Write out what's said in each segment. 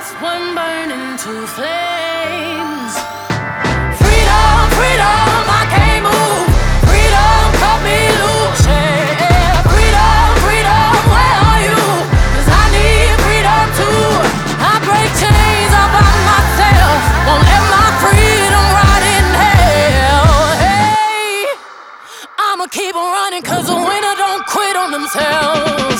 last one burning to flames. Freedom, freedom, I can't move. Freedom, cut me loose. Yeah. Freedom, freedom, where are you? 'Cause I need freedom too. I break chains all by myself. Won't let my freedom rot in hell. Hey, I'ma keep on running 'cause the winner don't quit on themselves.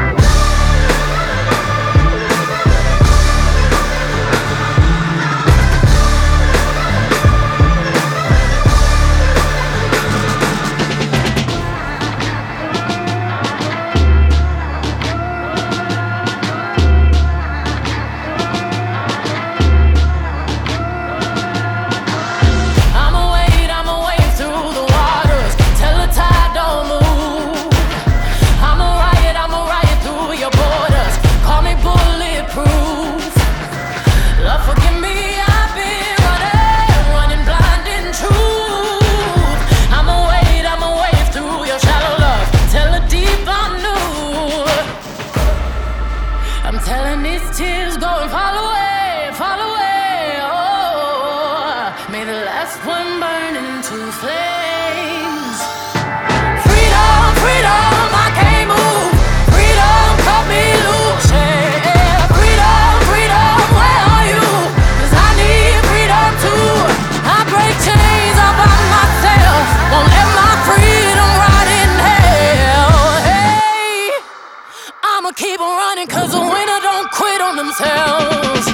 I'm telling these tears go and fall away, fall away. Oh, may the last one burn into flames. Freedom, freedom, I can't move. Freedom, cut me loose. Yeah. Freedom, freedom, where are you? 'Cause I need freedom too. I break chains all by myself. Won't let my freedom rot in hell. Hey, I'ma keep on running 'cause the winner don't quit on themselves.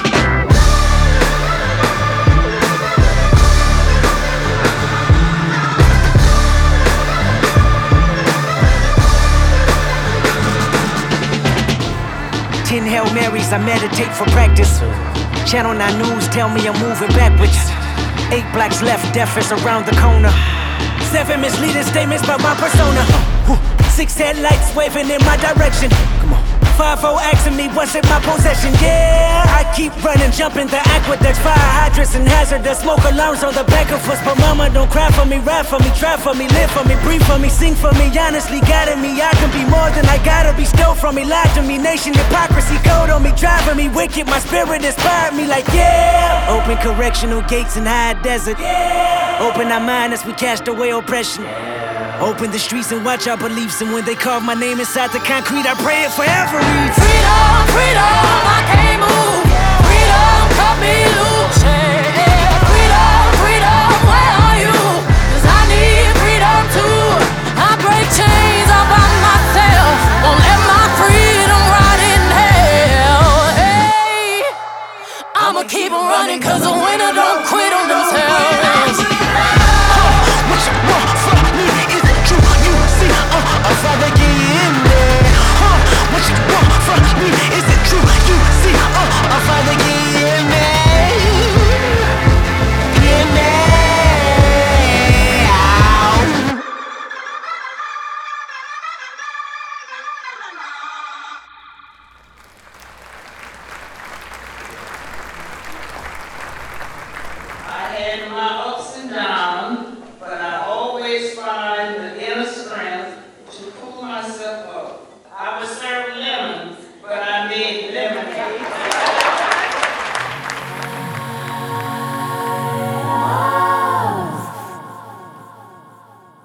Ten Hail Marys, I meditate for practice. Channel 9 News tell me I'm moving backwards. 8 blacks left, death is around the corner. 7 misleading statements about my persona. 6 headlights waving in my direction. Come on. 5-0 asking me what's in my possession. Yeah, I keep running, jumping the aqueducts, fire hydrants and hazardous smoke alarms on the back of us. But mama, don't cry for me, ride for me, try for me, live for me, breathe for me, sing for me. Honestly, guiding me, I can be more than I gotta be. Stole from me, lied to me, nation hypocrisy, code on me, driving me wicked. My spirit inspired me like yeah. Open correctional gates in high desert. Yeah. Open our mind as we cast away oppression. Open the streets and watch our beliefs. And when they carve my name inside the concrete, I pray it forever reads. Freedom, freedom, I can't move. Freedom, cut me loose.